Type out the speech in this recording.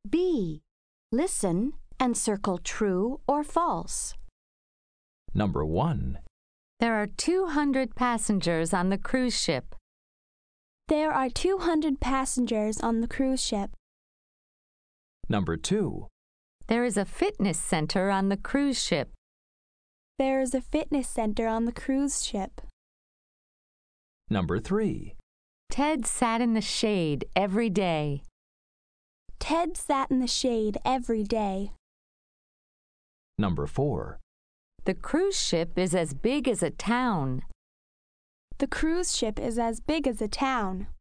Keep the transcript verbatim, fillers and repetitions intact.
B. Listen and circle true or false. Number one. There are two hundred passengers on the cruise ship. There are two hundred passengers on the cruise ship. Number two. There is a fitness center on the cruise ship. There is a fitness center on the cruise ship. Number three. Ted sat in the shade every day. Ted sat in the shade every day. Number four. The cruise ship is as big as a town. The cruise ship is as big as a town.